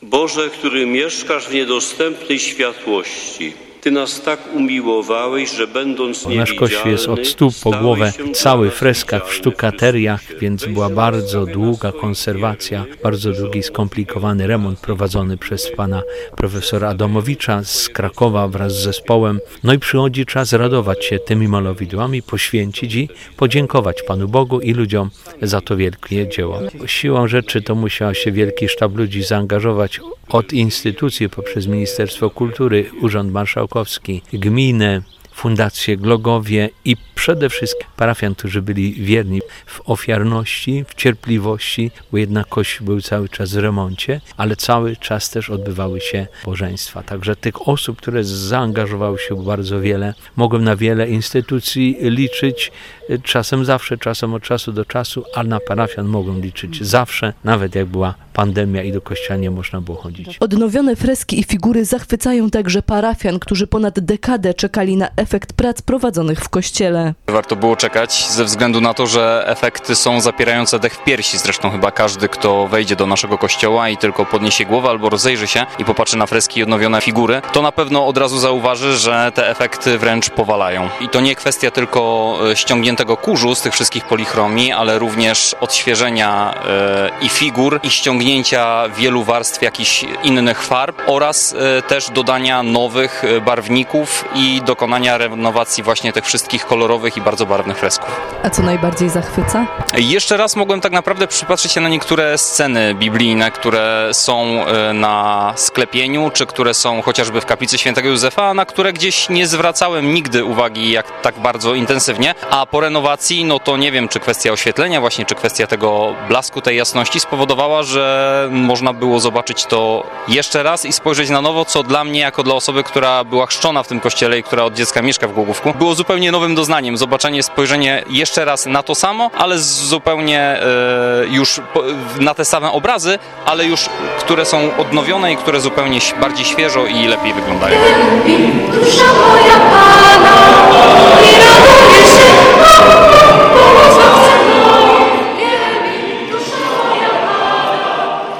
Boże, który mieszkasz w niedostępnej światłości, Ty nas tak umiłowałeś, że będąc niewidzialny, Nasz kościół jest od stóp po głowę cały w freskach, w sztukateriach, więc była bardzo długa konserwacja, bardzo długi, skomplikowany remont prowadzony przez pana profesora Adamowicza z Krakowa wraz z zespołem. No i przychodzi czas radować się tymi malowidłami, poświęcić i podziękować Panu Bogu i ludziom za to wielkie dzieło. Siłą rzeczy to musiał się wielki sztab ludzi zaangażować od instytucji poprzez Ministerstwo Kultury, Urząd Marszałkowski, gminę, Fundację Glogowie i przede wszystkim parafian, którzy byli wierni w ofiarności, w cierpliwości, bo jednak Kościół był cały czas w remoncie, ale cały czas też odbywały się bożeństwa. Także tych osób, które zaangażowały się bardzo wiele, mogłem na wiele instytucji liczyć, czasem zawsze, czasem od czasu do czasu, ale na parafian mogłem liczyć zawsze, nawet jak była pandemia i do kościoła nie można było chodzić. Odnowione freski i figury zachwycają także parafian, którzy ponad dekadę czekali na efekt prac prowadzonych w kościele. Warto było czekać ze względu na to, że efekty są zapierające dech w piersi. Zresztą chyba każdy, kto wejdzie do naszego kościoła i tylko podniesie głowę albo rozejrzy się i popatrzy na freski i odnowione figury, to na pewno od razu zauważy, że te efekty wręcz powalają. I to nie kwestia tylko ściągniętego kurzu z tych wszystkich polichromii, ale również odświeżenia i figur, i ściągnięcia wielu warstw jakichś innych farb oraz też dodania nowych barwników i dokonania renowacji właśnie tych wszystkich kolorowych i bardzo barwnych fresków. A co najbardziej zachwyca? Jeszcze raz mogłem tak naprawdę przypatrzeć się na niektóre sceny biblijne, które są na sklepieniu, czy które są chociażby w kaplicy Świętego Józefa, na które gdzieś nie zwracałem nigdy uwagi jak tak bardzo intensywnie, a po renowacji, no to nie wiem, czy kwestia oświetlenia właśnie, czy kwestia tego blasku, tej jasności spowodowała, że można było zobaczyć to jeszcze raz i spojrzeć na nowo, co dla mnie, jako dla osoby, która była chrzczona w tym kościele i która od dziecka mieszka w Głogówku, było zupełnie nowym doznaniem. Zobaczenie, spojrzenie jeszcze raz na to samo, ale zupełnie już na te same obrazy, ale już, które są odnowione i które zupełnie bardziej świeżo i lepiej wyglądają. Dusza moja Pana.